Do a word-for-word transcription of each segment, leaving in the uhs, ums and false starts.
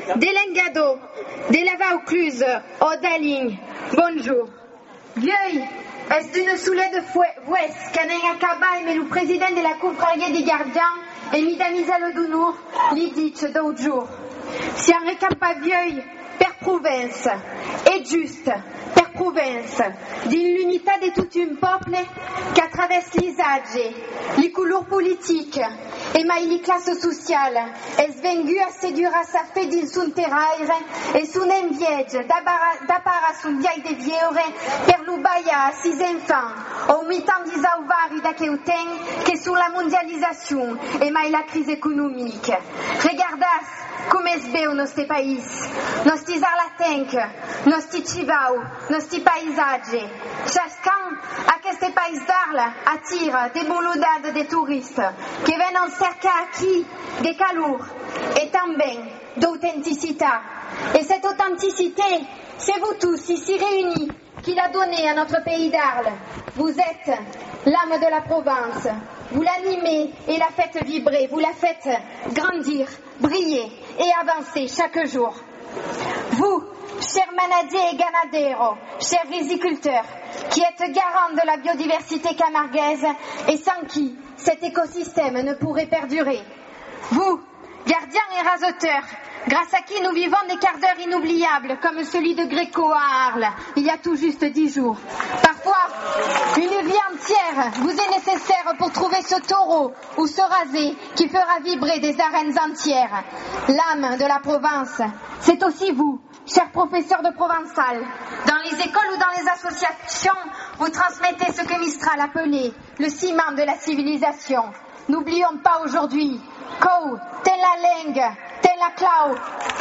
Delengado, de la Vaucluse, Odaling, bonjour. Vieux, est-ce d'une soulée de fouesse qu'un acaba mais le président de la confrérie des gardiens et midamisa le dounour, l'iditch d'autres jours. Si un récampa vieux, per province, est juste, per province, d'une l'unité de tout un peuple qu'à travers les âges, les couleurs politiques et ma les classes sociales, est vengu à séduire à sa fait d'une son terraire et son enviège d'appara son vieille des vieures per l'ubaya à six enfants, au mi-temps d'Isauvari d'Akeuten, que sous la mondialisation et ma la crise économique. Regardas come es veu nostre país, nostres arlatenc, nostre chivau, nostre paisatge. Chacun, aquest país d'Arles attire des boulodades de touristes qui viennent cercar aquí de calor et també d'authenticité. Et cette authenticité, c'est vous tous ici réunis qui l'a donnée à notre pays d'Arles. Vous êtes l'âme de la province. Vous l'animez et la faites vibrer, vous la faites grandir, briller et avancer chaque jour. Vous, chers manadiers et ganaderos, chers riziculteurs, qui êtes garants de la biodiversité camarguaise et sans qui cet écosystème ne pourrait perdurer. Vous, gardiens et raseteurs, grâce à qui nous vivons des quarts d'heure inoubliables comme celui de Gréco à Arles, il y a tout juste dix jours. Parfois, une vie entière vous est nécessaire pour trouver ce taureau ou ce rasé qui fera vibrer des arènes entières. L'âme de la province, c'est aussi vous, chers professeurs de provençal. Dans les écoles ou dans les associations, vous transmettez ce que Mistral appelait le ciment de la civilisation. N'oublions pas aujourd'hui, Kou, tel la langue, tel la clau.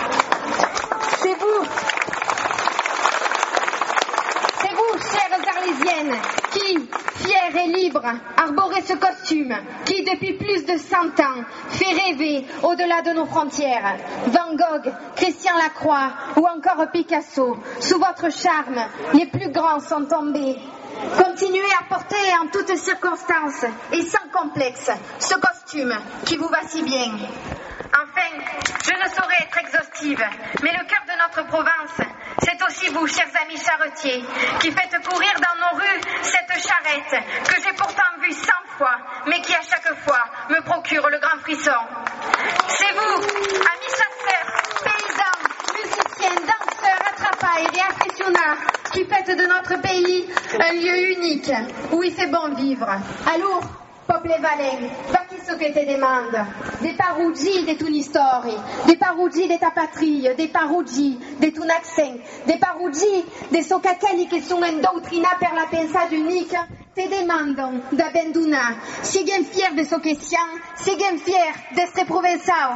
C'est vous, c'est vous, chères Arlésiennes, qui, fiers et libres, arborez ce costume, qui depuis plus de cent ans fait rêver au-delà de nos frontières. Van Gogh, Christian Lacroix ou encore Picasso, sous votre charme, les plus grands sont tombés. Continuez à porter en toutes circonstances et sans complexe ce costume qui vous va si bien. Enfin, je ne saurais être exhaustive, mais le cœur de notre province, c'est aussi vous, chers amis charretiers, qui faites courir dans nos rues cette charrette que j'ai pourtant vue cent fois, mais qui à chaque fois me procure le grand frisson. C'est vous, amis chasseurs, paysans, musiciens, danseurs, attrapailles et aficionados, qui faites de notre pays un lieu unique où il fait bon vivre. Alors, peuple valent, va qui ce que te demande. Des paruggi de ton histoire, des paruggi de ta patrie, des paruggi de ton accent, des paruggi de ce qu'aquelli che sono indoctrinati per la pensata unique, te demandano d'abandonner. Siguem fiers de ce que siamo, siguem fiers d'être provençaux.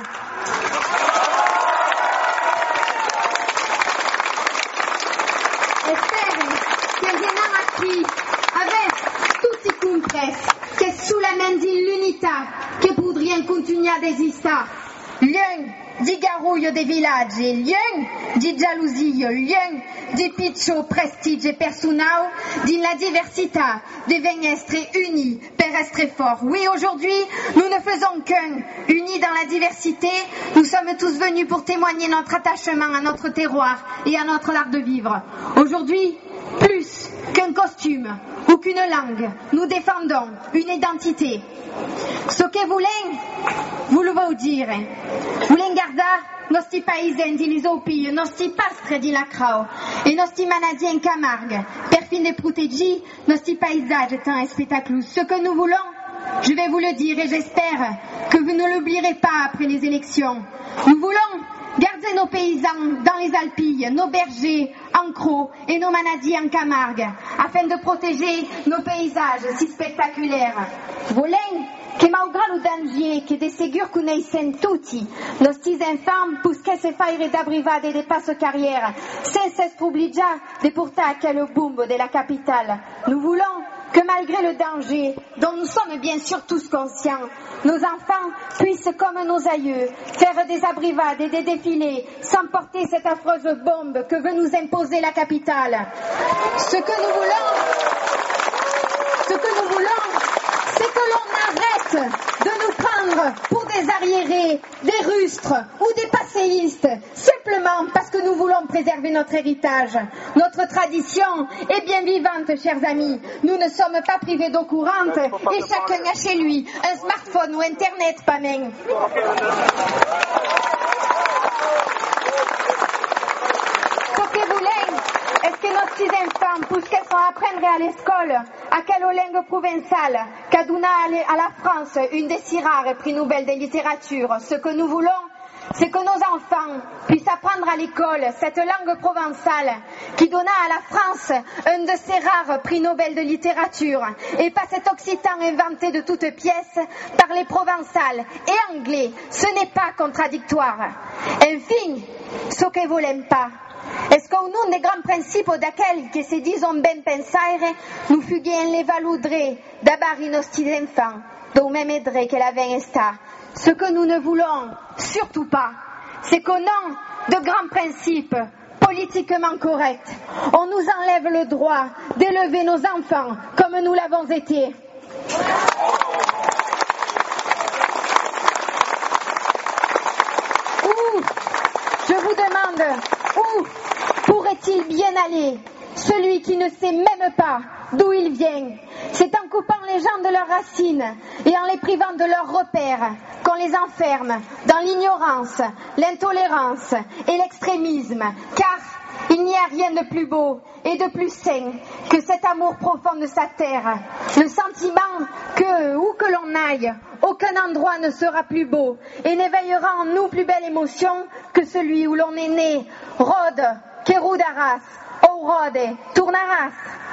Espero que venam aqui avec tutti compres que sous la main de l'unité que podrien continuer a desistar. L'un di garouille des villages, l'un di jalousie, l'un di piccio prestige personal, din la diversité, devient être unis per être fort. Oui, aujourd'hui, nous ne faisons qu'un, unis dans la diversité, nous sommes tous venus pour témoigner notre attachement à notre terroir et à notre art de vivre. Aujourd'hui, plus qu'un costume ou qu'une langue, nous défendons une identité. Ce que voulons, vous le voulez dire. Voulons garder nostri païsens di l'Isopie, nostri pastres di la Crau et nostri manadiers en Camargue, per fin de protéger nostri paysages tant et spectacles. Ce que nous voulons, je vais vous le dire et j'espère que vous ne l'oublierez pas après les élections. Nous voulons garder nos paysans dans les Alpilles, nos bergers en Crau et nos manadiers en Camargue, afin de protéger nos paysages si spectaculaires. Volem que malgré le danger que de ségur connaissent tutti, nos petits enfants puissent faire d'abrivade et de passe-carrière, sans s'être obligés de porter quel boom de la capitale. Nous voulons que malgré le danger, dont nous sommes bien sûr tous conscients, nos enfants puissent, comme nos aïeux, faire des abrivades et des défilés sans porter cette affreuse bombe que veut nous imposer la capitale. Ce que nous voulons, ce que nous voulons, c'est que l'on arrête de nous prendre pour des arriérés, des rustres ou des passéistes. C'est simplement parce que nous voulons préserver notre héritage. Notre tradition est bien vivante, chers amis. Nous ne sommes pas privés d'eau courante et chacun a chez lui un smartphone ou Internet, pas même. Ce que vous voulez, est-ce que nos petits enfants, puisqu'elles sont apprendre à l'école, à quelle langue provençale, qu'a donné à la France une des si rares prix Nobel de littérature, ce que nous voulons, c'est que nos enfants puissent apprendre à l'école cette langue provençale qui donna à la France un de ces rares prix Nobel de littérature et pas cet occitan inventé de toutes pièces par les provençales et anglais. Ce n'est pas contradictoire. Enfin, ce que vous l'aimez pas. Est-ce qu'au nom des grands principes d'aquels que se disons ben pensaire, nous fuguons les valoudrés d'abari nos petits enfants, d'au même aidré que la veine esta. Ce que nous ne voulons surtout pas, c'est qu'au nom de grands principes politiquement corrects, on nous enlève le droit d'élever nos enfants comme nous l'avons été. Où, je vous demande, où pourrait-il bien aller, celui qui ne sait même pas d'où il vient? C'est en coupant les gens de leurs racines et en les privant de leurs repères qu'on les enferme dans l'ignorance, l'intolérance et l'extrémisme, car il n'y a rien de plus beau et de plus sain que cet amour profond de sa terre, le sentiment que, où que l'on aille, aucun endroit ne sera plus beau et n'éveillera en nous plus belle émotion que celui où l'on est né. Rode, Keroudaras, Ourode, Tournaras.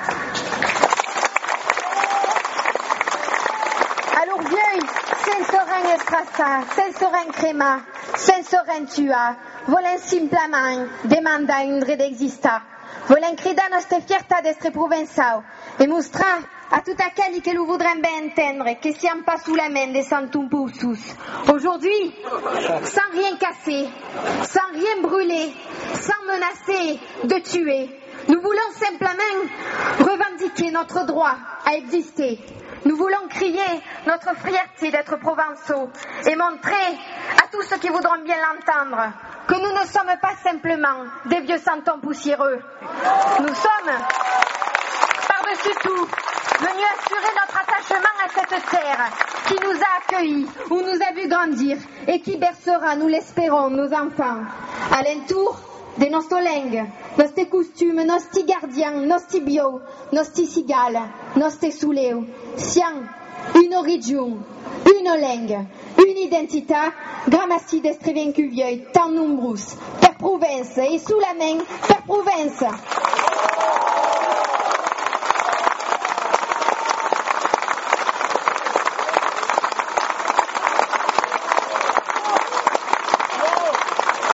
Alors vieux, sensoren estrassa, sensoren crema, sensoren tua, volen simplement demanda indre d'exista, volen cridar nostra fiertà d'estre provençal et mostrar à tout aquel que nous voudrons bien entendre que siam pas sous la main des santum poussus. Aujourd'hui, sans rien casser, sans rien brûler, sans menacer de tuer, nous voulons simplement revendiquer notre droit à exister. Nous voulons crier notre fierté d'être provençaux et montrer à tous ceux qui voudront bien l'entendre que nous ne sommes pas simplement des vieux santons poussiéreux. Nous sommes, par-dessus tout, venus assurer notre attachement à cette terre qui nous a accueillis, où nous a vus grandir et qui bercera, nous l'espérons, nos enfants. À l'entour de nostre langue, nostre costumes, nostri gardiens, nostri bio, nostri cigales, nostre souleu, sian une origine, une langue, une identité, gramassi d'estre vincuvieux, tant nombreux, per province et sous la main, per province.